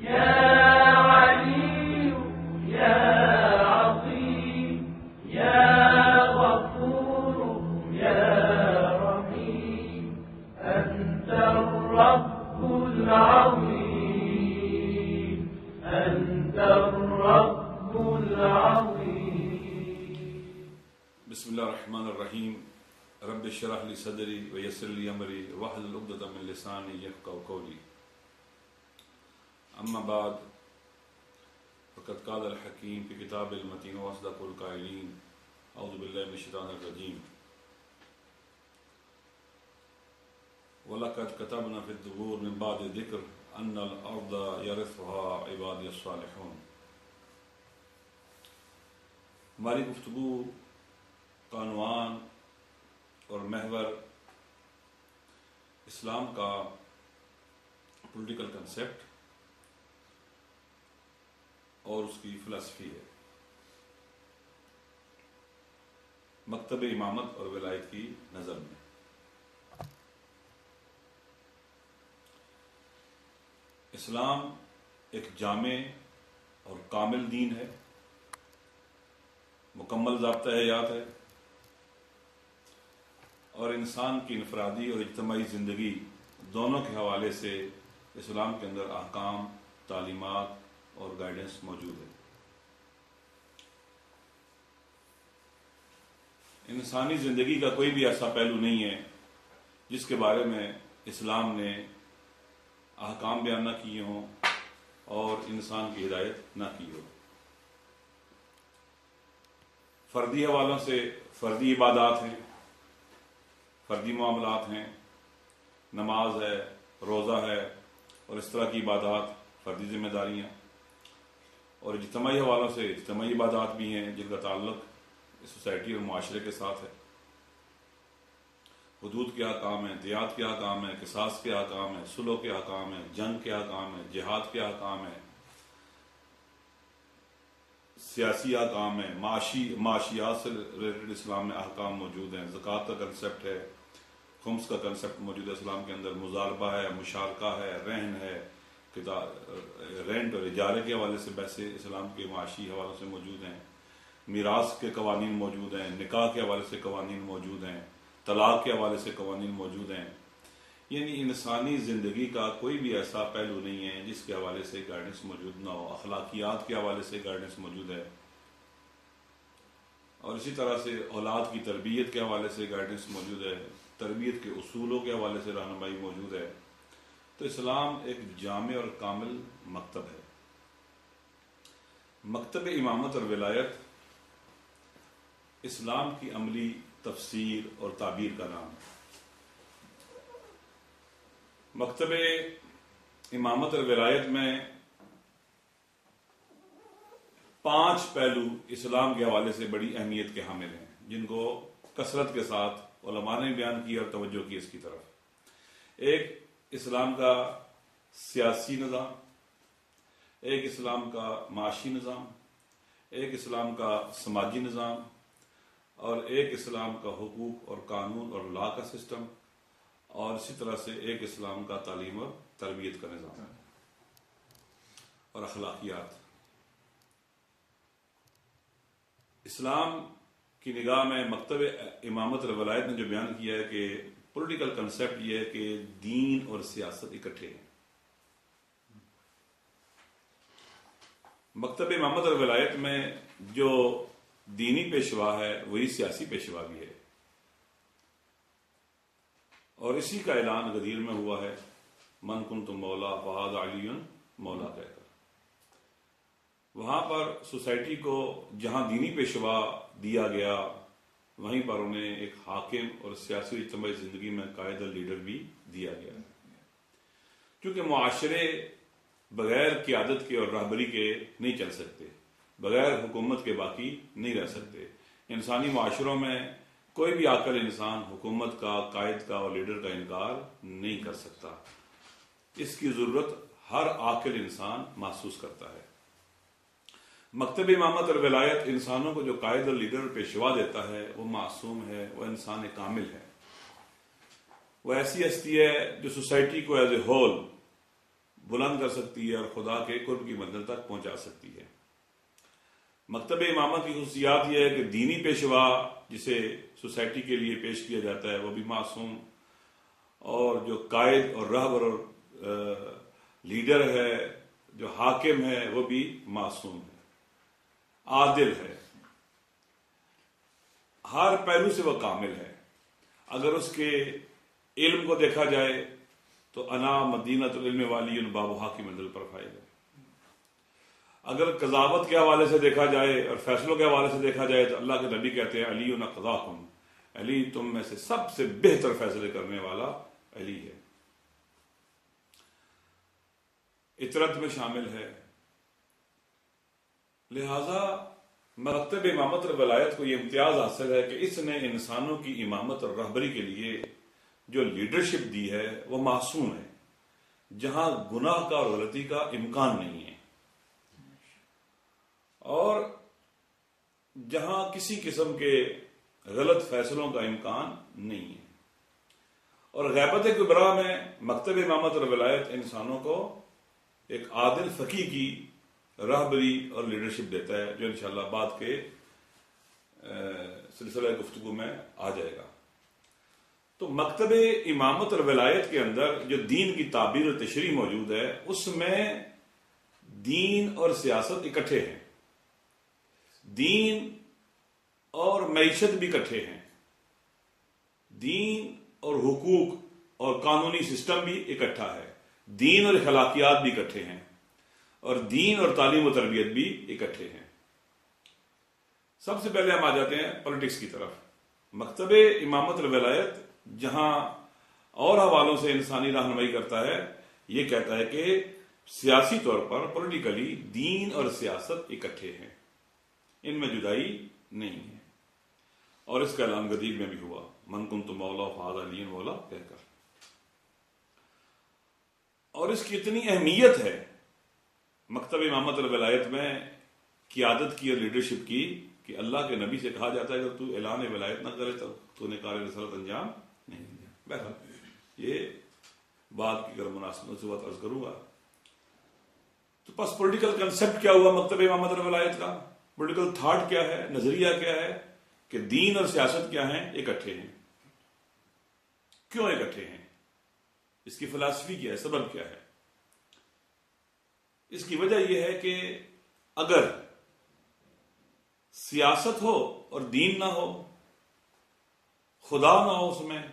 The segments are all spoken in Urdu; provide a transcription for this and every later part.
بسم اللہ الرحمن الرحیم رب اشرح لی صدری ویسر لی امری واحلل عقدۃ من لسانی یفقهوا قولی اما بعد فقد قال الحکیم فی کتاب المتین واصدق القائلین اعوذ باللہ من الشیطان الرجیم وَلَقَدْ كَتَبْنَا فِي الزُّبُورِ مِن بَعْدِ الذِّكْرِ أَنَّ الْأَرْضَ يَرِثُهَا عِبَادِيَ الصَّالِحُونَ۔ ہماری گفتگو کا عنوان اور محور اسلام کا پولیٹیکل کنسیپٹ اور اس کی فلسفی ہے، مکتب امامت اور ولایت کی نظر میں۔ اسلام ایک جامع اور کامل دین ہے، مکمل ضابطہ حیات ہے، اور انسان کی انفرادی اور اجتماعی زندگی دونوں کے حوالے سے اسلام کے اندر احکام، تعلیمات اور گائیڈنس موجود ہے۔ انسانی زندگی کا کوئی بھی ایسا پہلو نہیں ہے جس کے بارے میں اسلام نے احکام بیان نہ کیے ہوں اور انسان کی ہدایت نہ کی ہو۔ فردی حوالوں سے فردی عبادات ہیں، فردی معاملات ہیں، نماز ہے، روزہ ہے اور اس طرح کی عبادات، فردی ذمہ داریاں، اور اجتماعی حوالوں سے اجتماعی عبادات بھی ہیں جن کا تعلق سوسائٹی اور معاشرے کے ساتھ ہے۔ حدود کے احکام ہیں، دیات کے احکام ہیں، قصاص کے احکام ہیں، صلح کے احکام ہیں، جنگ کے احکام ہیں، جہاد کے احکام ہیں، سیاسی احکام ہیں، معاشیات سے ریلیٹڈ اسلام میں احکام موجود ہیں۔ زکوٰۃ کا کنسیپٹ ہے، خمس کا کنسیپٹ موجود ہے اسلام کے اندر، مضاربہ ہے، مشارکہ ہے، رہن ہے، رینٹ اور اجارے کے حوالے سے بحثیں اسلام کے معاشی حوالوں سے موجود ہیں، میراث کے قوانین موجود ہیں، نکاح کے حوالے سے قوانین موجود ہیں، طلاق کے حوالے سے قوانین موجود ہیں۔ یعنی انسانی زندگی کا کوئی بھی ایسا پہلو نہیں ہے جس کے حوالے سے گائیڈنس موجود نہ ہو۔ اخلاقیات کے حوالے سے گائیڈنس موجود ہے، اور اسی طرح سے اولاد کی تربیت کے حوالے سے گائیڈنس موجود ہے، تربیت کے اصولوں کے حوالے سے رہنمائی موجود ہے۔ تو اسلام ایک جامع اور کامل مکتب ہے۔ مکتب امامت اور ولایت اسلام کی عملی تفسیر اور تعبیر کا نام ہے۔ مکتب امامت اور ولایت میں 5 پہلو اسلام کے حوالے سے بڑی اہمیت کے حامل ہیں، جن کو کثرت کے ساتھ علماء نے بیان کیا اور توجہ کی اس کی طرف۔ ایک اسلام کا سیاسی نظام، ایک اسلام کا معاشی نظام، ایک اسلام کا سماجی نظام، اور ایک اسلام کا حقوق اور قانون اور لا کا سسٹم، اور اسی طرح سے ایک اسلام کا تعلیم اور تربیت کا نظام اور اخلاقیات۔ اسلام کی نگاہ میں مکتب امامت اور ولایت نے جو بیان کیا ہے کہ پولیٹیکل کنسیپٹ یہ ہے کہ دین اور سیاست اکٹھے ہیں۔ مکتب امامت اور ولایت میں جو دینی پیشوا ہے وہی سیاسی پیشوا بھی ہے، اور اسی کا اعلان غدیر میں ہوا ہے، من کنت مولا فہذا علی مولا کہہ کر۔ وہاں پر سوسائٹی کو جہاں دینی پیشوا دیا گیا وہیں پر انہیں ایک حاکم اور سیاسی اجتماعی زندگی میں قائد اور لیڈر بھی دیا گیا ہے، کیونکہ معاشرے بغیر قیادت کے اور رہبری کے نہیں چل سکتے، بغیر حکومت کے باقی نہیں رہ سکتے۔ انسانی معاشروں میں کوئی بھی عاقل انسان حکومت کا، قائد کا اور لیڈر کا انکار نہیں کر سکتا۔ اس کی ضرورت ہر عاقل انسان محسوس کرتا ہے۔ مکتب امامت اور ولایت انسانوں کو جو قائد اور لیڈر اور پیشوا دیتا ہے وہ معصوم ہے، وہ انسان کامل ہے، وہ ایسی ہستی ہے جو سوسائٹی کو ایز اے ہول بلند کر سکتی ہے اور خدا کے قرب کی منزل تک پہنچا سکتی ہے۔ مکتب امامت کی خصوصیات یہ ہے کہ دینی پیشوا جسے سوسائٹی کے لیے پیش کیا جاتا ہے وہ بھی معصوم، اور جو قائد اور رہبر اور لیڈر ہے، جو حاکم ہے، وہ بھی معصوم ہے، عادل ہے، ہر پہلو سے وہ کامل ہے۔ اگر اس کے علم کو دیکھا جائے تو انا مدینۃ العلم والی بابھا کی منزل پر فائز ہے۔ اگر قضاوت کے حوالے سے دیکھا جائے اور فیصلوں کے حوالے سے دیکھا جائے تو اللہ کے نبی کہتے ہیں علی قضاکم، علی تم میں سے سب سے بہتر فیصلے کرنے والا علی ہے، اطرت میں شامل ہے۔ لہذا مکتب امامت اور ولایت کو یہ امتیاز حاصل ہے کہ اس نے انسانوں کی امامت اور رہبری کے لیے جو لیڈرشپ دی ہے وہ معصوم ہے، جہاں گناہ کا اور غلطی کا امکان نہیں ہے، اور جہاں کسی قسم کے غلط فیصلوں کا امکان نہیں ہے۔ اور غیبت کبریٰ میں مکتب امامت اور ولایت انسانوں کو ایک عادل فقیہ کی رہبری اور لیڈرشپ دیتا ہے، جو انشاءاللہ بعد کے سلسلہ گفتگو میں آ جائے گا۔ تو مکتب امامت اور ولایت کے اندر جو دین کی تعبیر اور تشریح موجود ہے، اس میں دین اور سیاست اکٹھے ہیں، دین اور معیشت بھی اکٹھے ہیں، دین اور حقوق اور قانونی سسٹم بھی اکٹھا ہے، دین اور اخلاقیات بھی اکٹھے ہیں، اور دین اور تعلیم و تربیت بھی اکٹھے ہیں۔ سب سے پہلے ہم آ جاتے ہیں پولیٹکس کی طرف۔ مکتب امامت الولایت جہاں اور حوالوں سے انسانی رہنمائی کرتا ہے، یہ کہتا ہے کہ سیاسی طور پر پولیٹیکلی دین اور سیاست اکٹھے ہیں، ان میں جدائی نہیں ہے، اور اس کا اعلان غدیر میں بھی ہوا، من کنت مولا فہذا علی مولا کہہ کر۔ اور اس کی اتنی اہمیت ہے مکتب امامت الولایت میں قیادت کی اور لیڈرشپ کی کہ اللہ کے نبی سے کہا جاتا ہے کہ تو اعلان ولایت نہ کرے تو نے کار رسالت انجام نہیں دیا۔ بہرحال یہ بات کی اگر مناسبت سے بات عرض کروں گا تو پس پولیٹیکل کنسپٹ کیا ہوا مکتب امامت الولایت کا، پولیٹیکل تھاٹ کیا ہے، نظریہ کیا ہے کہ دین اور سیاست کیا ہیں، اکٹھے ہیں۔ کیوں اکٹھے ہیں؟ اس کی فلسفی کیا ہے، سبب کیا ہے؟ اس کی وجہ یہ ہے کہ اگر سیاست ہو اور دین نہ ہو، خدا نہ ہو، اس میں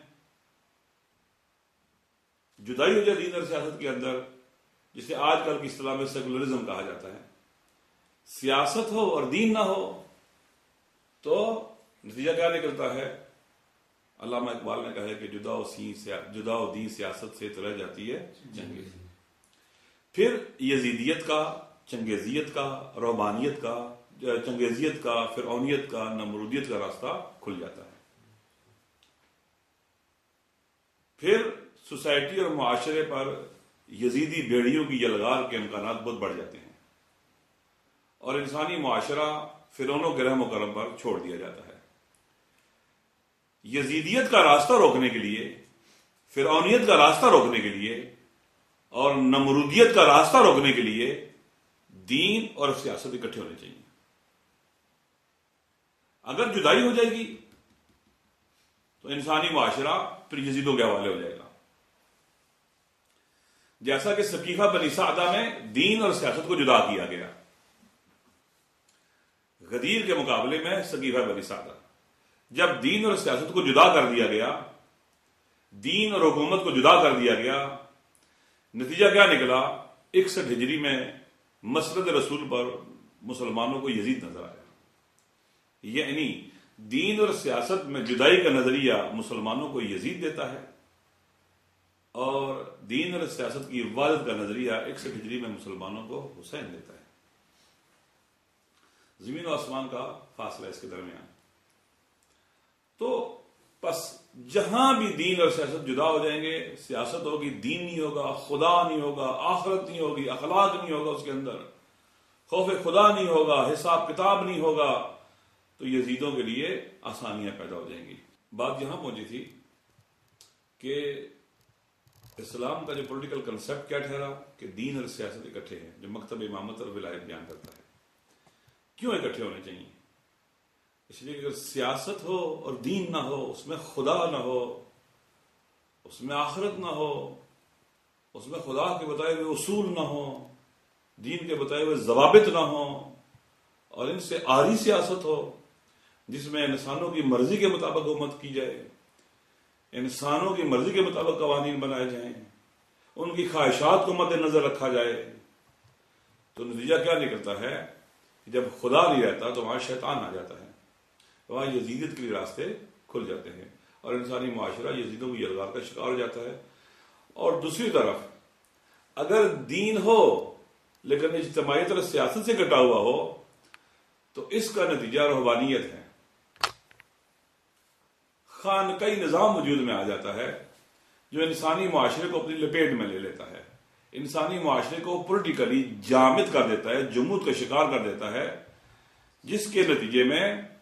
جدائی ہو جائے دین اور سیاست کے اندر، جسے آج کل کی اصطلاح میں سیکولرزم کہا جاتا ہے، سیاست ہو اور دین نہ ہو تو نتیجہ کیا نکلتا ہے؟ علامہ اقبال نے کہا ہے کہ جدا و دین سیاست سے تو رہ جاتی ہے جنگیں۔ پھر یزیدیت کا، چنگیزیت کا، روحانیت کا، چنگیزیت کا، فرعونیت کا، نمرودیت کا راستہ کھل جاتا ہے۔ پھر سوسائٹی اور معاشرے پر یزیدی بیڑیوں کی یلغار کے امکانات بہت بڑھ جاتے ہیں، اور انسانی معاشرہ فرعون و گرہ مکرم پر چھوڑ دیا جاتا ہے۔ یزیدیت کا راستہ روکنے کے لیے، فرعونیت کا راستہ روکنے کے لیے اور نمرودیت کا راستہ روکنے کے لیے دین اور سیاست اکٹھے ہونے چاہیے۔ اگر جدائی ہو جائے گی تو انسانی معاشرہ پھر یزیدوں کے حوالے ہو جائے گا، جیسا کہ سقیفہ بنی سعدہ میں دین اور سیاست کو جدا کیا گیا، غدیر کے مقابلے میں سقیفہ بنی سعدہ جب دین اور سیاست کو جدا کر دیا گیا، دین اور حکومت کو جدا کر دیا گیا، نتیجہ کیا نکلا؟ 61 ہجری میں مسند رسول پر مسلمانوں کو یزید نظر آیا۔ یعنی دین اور سیاست میں جدائی کا نظریہ مسلمانوں کو یزید دیتا ہے، اور دین اور سیاست کی حفاظت کا نظریہ 61 ہجری میں مسلمانوں کو حسین دیتا ہے۔ زمین و آسمان کا فاصلہ اس کے درمیان۔ تو پس جہاں بھی دین اور سیاست جدا ہو جائیں گے، سیاست ہوگی، دین نہیں ہوگا، خدا نہیں ہوگا، آخرت نہیں ہوگی، اخلاق نہیں ہوگا، اس کے اندر خوف خدا نہیں ہوگا، حساب کتاب نہیں ہوگا، تو یزیدوں کے لیے آسانیاں پیدا ہو جائیں گی۔ بات یہاں پہنچی تھی کہ اسلام کا جو پولیٹیکل کنسپٹ کیا ٹھہرا کہ دین اور سیاست اکٹھے ہیں، جو مکتب امامت اور ولایت بیان کرتا ہے۔ کیوں اکٹھے ہونے چاہیے؟ اس لیے کہ اگر سیاست ہو اور دین نہ ہو، اس میں خدا نہ ہو، اس میں آخرت نہ ہو، اس میں خدا کے بتائے ہوئے اصول نہ ہو، دین کے بتائے ہوئے ضوابط نہ ہو، اور ان سے عاری سیاست ہو جس میں انسانوں کی مرضی کے مطابق حکومت کی جائے، انسانوں کی مرضی کے مطابق قوانین بنائے جائیں، ان کی خواہشات کو مد نظر رکھا جائے، تو نتیجہ کیا نکلتا ہے؟ جب خدا نہیں رہتا تو وہاں شیطان آ جاتا ہے، وہاں یزیدیت کے لیے راستے کھل جاتے ہیں، اور انسانی معاشرہ یزیدوں کی یلغار کا شکار ہو جاتا ہے۔ اور دوسری طرف اگر دین ہو لیکن اجتماعیت اور سیاست سے کٹا ہوا ہو تو اس کا نتیجہ رہبانیت ہے، خانقائی نظام وجود میں آ جاتا ہے جو انسانی معاشرے کو اپنی لپیٹ میں لے لیتا ہے، انسانی معاشرے کو پولیٹیکلی جامد کر دیتا ہے، جمود کا شکار کر دیتا ہے، جس کے نتیجے میں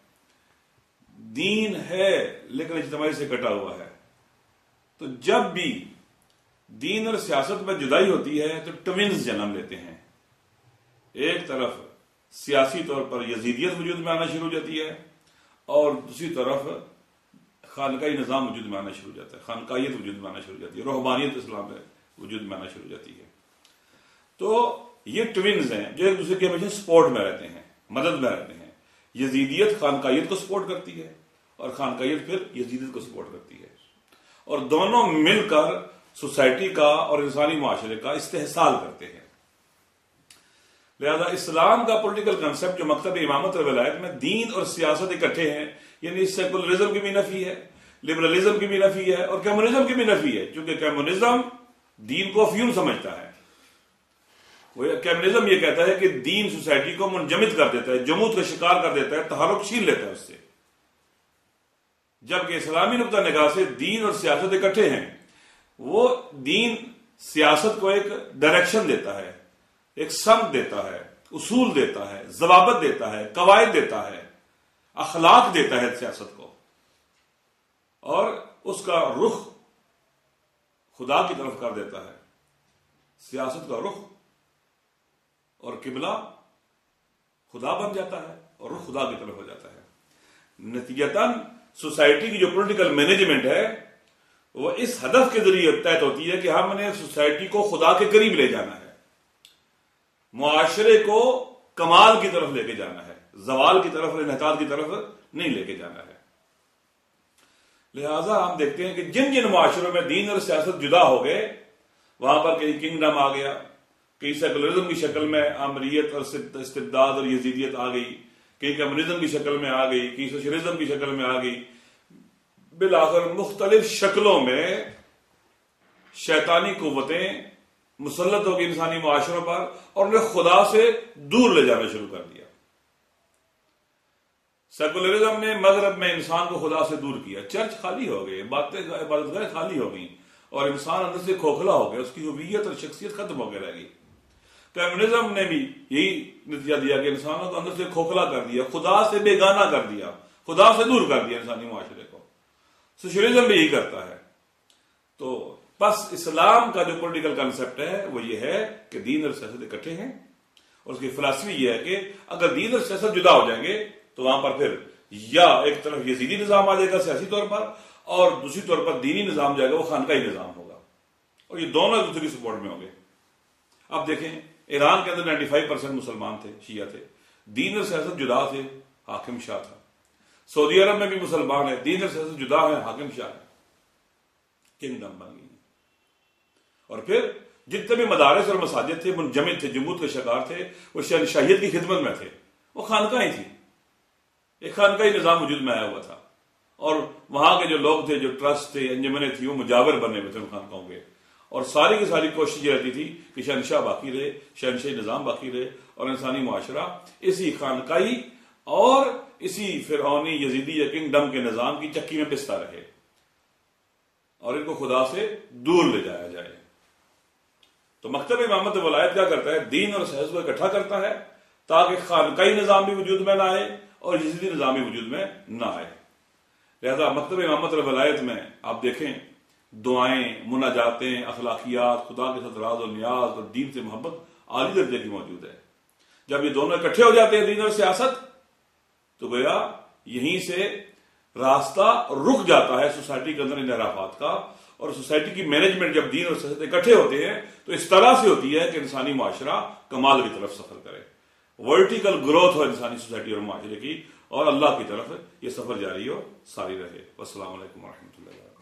دین ہے لیکن اجتماعی سے کٹا ہوا ہے۔ تو جب بھی دین اور سیاست میں جدائی ہوتی ہے تو ٹوینز جنم لیتے ہیں، ایک طرف سیاسی طور پر یزیدیت وجود میں آنا شروع ہو جاتی ہے، اور دوسری طرف خانقائی نظام وجود میں آنا شروع ہو جاتا ہے، خانقائیت وجود میں آنا شروع ہو جاتی ہے، روحانیت اسلام میں وجود میں آنا شروع ہو جاتی ہے۔ تو یہ ٹوینز ہیں جو ایک دوسرے کے ہمیشہ سپورٹ میں رہتے ہیں، مدد میں رہتے ہیں۔ یزیدیت خانقائیت کو سپورٹ کرتی ہے اور خانقائیت پھر یزیدیت کو سپورٹ کرتی ہے، اور دونوں مل کر سوسائٹی کا اور انسانی معاشرے کا استحصال کرتے ہیں۔ لہذا اسلام کا پولیٹیکل کنسپٹ جو مکتب امامت اور ولایت میں دین اور سیاست اکٹھے ہیں، یعنی سیکولرزم کی بھی نفی ہے، لبرلزم کی بھی نفی ہے، اور کمیونزم کی بھی نفی ہے، چونکہ کمیونزم دین کو افیون سمجھتا ہے۔ کمیونزم یہ کہتا ہے کہ دین سوسائٹی کو منجمد کر دیتا ہے، جمود کا شکار کر دیتا ہے، تحرک چھین لیتا ہے اس سے، جبکہ اسلامی نقطہ نگاہ سے دین اور سیاست اکٹھے ہیں۔ وہ دین سیاست کو ایک ڈائریکشن دیتا ہے، ایک سمت دیتا ہے، اصول دیتا ہے، ضوابط دیتا ہے، قواعد دیتا ہے، اخلاق دیتا ہے سیاست کو، اور اس کا رخ خدا کی طرف کر دیتا ہے۔ سیاست کا رخ اور قبلہ خدا بن جاتا ہے اور رخ خدا کی طرف ہو جاتا ہے۔ نتیجتاً سوسائٹی کی جو پولیٹیکل مینجمنٹ ہے وہ اس ہدف کے ذریعے طے ہوتی ہے کہ ہم نے سوسائٹی کو خدا کے قریب لے جانا ہے، معاشرے کو کمال کی طرف لے کے جانا ہے، زوال کی طرف اور انحطاط کی طرف نہیں لے کے جانا ہے۔ لہٰذا ہم دیکھتے ہیں کہ جن جن معاشروں میں دین اور سیاست جدا ہو گئے وہاں پر کئی کنگڈم آ گیا، کئی سیکولرزم کی شکل میں آمریت اور استبداد اور یزیدیت آ گئی، کئی کمیونزم کی شکل میں آ گئی، کئی سوشلزم کی شکل میں آ گئی، بالآخر مختلف شکلوں میں شیطانی قوتیں مسلط ہو گئی انسانی معاشروں پر اور انہیں خدا سے دور لے جانا شروع کر دیا۔ سیکولرزم نے مغرب میں انسان کو خدا سے دور کیا، چرچ خالی ہو گئے، عبادت گاہیں خالی ہو گئی، اور انسان اندر سے کھوکھلا ہو گیا، اس کی ہویت اور شخصیت ختم ہو کے رہ گئی۔ کمیونزم نے بھی یہی نتیجہ دیا کہ انسانوں کو اندر سے کھوکھلا کر دیا، خدا سے بیگانہ کر دیا، خدا سے دور کر دیا انسانی معاشرے کو۔ سوشلزم بھی یہی کرتا ہے۔ تو بس اسلام کا جو پولیٹیکل کنسپٹ ہے وہ یہ ہے کہ دین اور سیاست اکٹھے ہیں، اور اس کی فلسفی یہ ہے کہ اگر دین اور سیاست جدا ہو جائیں گے تو وہاں پر پھر یا ایک طرف یزیدی نظام آ جائے گا سیاسی طور پر، اور دوسری طور پر دینی نظام جائے گا، وہ خانقائی نظام ہوگا، اور یہ دونوں ایک دوسرے کی سپورٹ میں ہوں گے۔ اب دیکھیں ایران کے اندر 95% مسلمان تھے، شیعہ تھے، دین اور سیاست جدا تھے، حاکم شاہ تھا۔ سعودی عرب میں بھی مسلمان ہے، دین اور سیاست جدا ہے، حاکم شاہ ہے، کنگڈم بن گئی۔ اور پھر جتنے بھی مدارس اور مساجد تھے منجمد تھے، جمود کے شکار تھے، وہ شہنشاہیت کی خدمت میں تھے، وہ خانقاہیں تھی، ایک خانقاہی نظام وجود میں آیا ہوا تھا، اور وہاں کے جو لوگ تھے، جو ٹرسٹ تھے، انجمنیں تھیں، وہ مجاور بنے ہوئے تھے ان خانقاہوں کے، اور ساری کی ساری کوشش یہ رہتی تھی کہ شہنشاہ باقی رہے، شہنشاہی نظام باقی رہے، اور انسانی معاشرہ اسی خانقاہی اور اسی فرعونی یزیدی یا کنگڈم کے نظام کی چکی میں پستا رہے، اور ان کو خدا سے دور لے جایا جائے۔ تو مکتب امامت ولایت کیا کرتا ہے؟ دین اور سیاست کو اکٹھا کرتا ہے تاکہ خانقاہی نظام بھی وجود میں نہ آئے اور یزیدی نظام بھی وجود میں نہ آئے۔ لہذا مکتب امامت ولایت میں آپ دیکھیں دعائیں، مناجاتیں، اخلاقیات، خدا کے ساتھ راز و نیاز اور دین سے محبت عالی درجے کی موجود ہے۔ جب یہ دونوں اکٹھے ہو جاتے ہیں، دین اور سیاست، تو گویا یہیں سے راستہ رک جاتا ہے سوسائٹی کے اندر انحرافات کا، اور سوسائٹی کی مینجمنٹ جب دین اور سیاست اکٹھے ہوتے ہیں تو اس طرح سے ہوتی ہے کہ انسانی معاشرہ کمال کی طرف سفر کرے، ورٹیکل گروتھ ہو انسانی سوسائٹی اور معاشرے کی، اور اللہ کی طرف یہ سفر جاری ہو ساری رہے۔ والسلام علیکم ورحمۃ اللہ۔